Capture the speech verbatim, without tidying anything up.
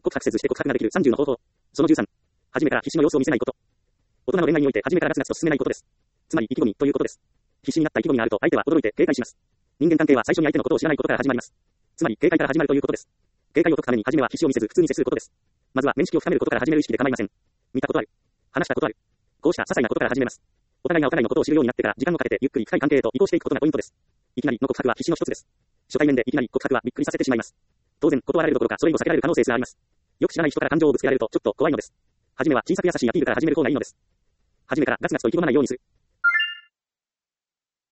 告白せずして告白ができるさんじゅうの方法。そのじゅうさん。初めから必死の様子を見せないこと。大人の恋愛において初めからガツガツと進めないことです。つまり意気込みということです。必死になった意気込みがあると相手は驚いて警戒します。人間関係は最初に相手のことを知らないことから始まります。つまり警戒から始まるということです。警戒を解くために初めは必死を見せず普通に接することです。まずは面識を深めることから始める意識で構いません。見たことある。話したことある。こうした些細なことから始めます。お互いがお互いのことを知るようになってから時間をかけてゆっくり深い関係へと移行していくことがポイントです。いきなりの告白は必死の一つです。初対面でいきなり告白はびっくりさせてしまいます。当然断られるどころかそれ以後避けられる可能性すらあります。よく知らない人から感情をぶつけられるとちょっと怖いのです。初めは小さく優しいアピールから始める方がいいのです。初めからガツガツと意気込まないようにする。